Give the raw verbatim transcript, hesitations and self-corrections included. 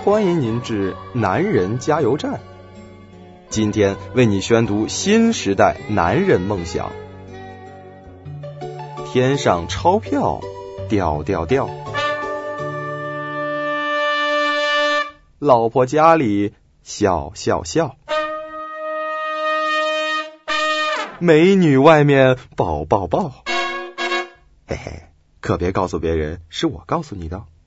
欢迎您至男人加油站。今天为你宣读新时代男人梦想。天上钞票掉掉掉，老婆家里笑笑笑，美女外面抱抱抱。嘿嘿，可别告诉别人是我告诉你的。